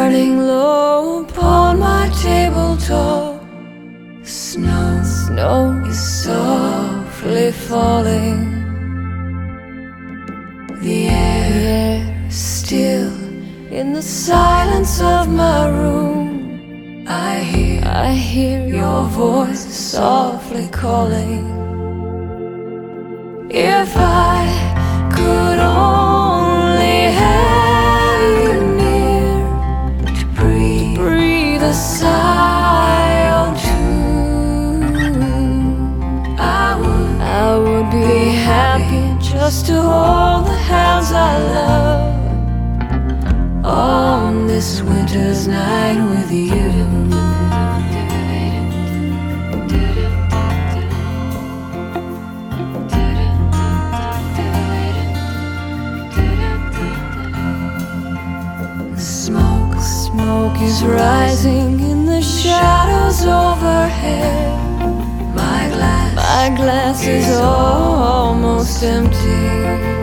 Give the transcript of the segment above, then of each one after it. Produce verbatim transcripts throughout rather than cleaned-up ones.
burning low upon my tabletop. Snow, snow is softly falling. The air is still in the silence of my room. I hear, I hear your voice softly calling. If I could only have you near to breathe, breathe a sigh or two, I would, I would be happy just to hold the hands I love on this winter's night with you. Smoke, smoke is rising in the shadows overhead. My glass, my glass is almost empty.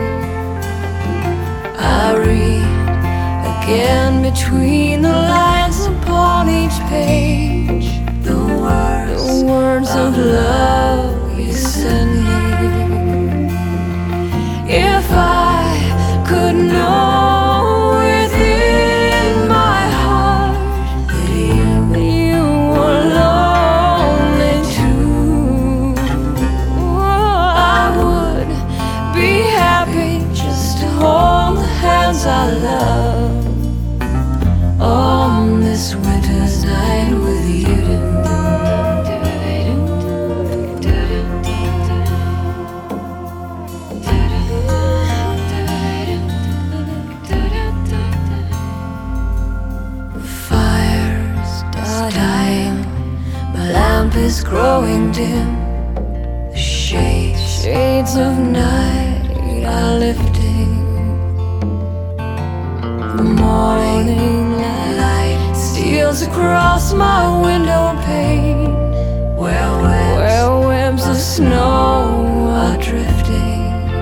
I read again between the lines upon each page the words, the words of love you send me. If I could know within my heart that you, that you were lonely too, I would be happy just to hold the hands I love on this winter's night with you. Fire's dying, my lamp is growing dim. The shades, shades of night are lifting. The morning light steals across my window pane, where webs, where webs of snow are drifting.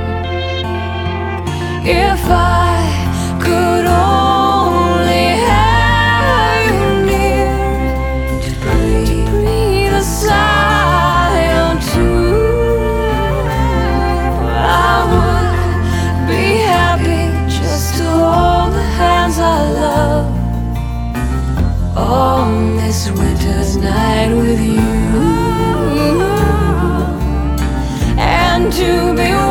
If I could only have you near to breathe, to breathe a sigh or two, I would be happy just to hold the hands I love on this winter's night with you, and to be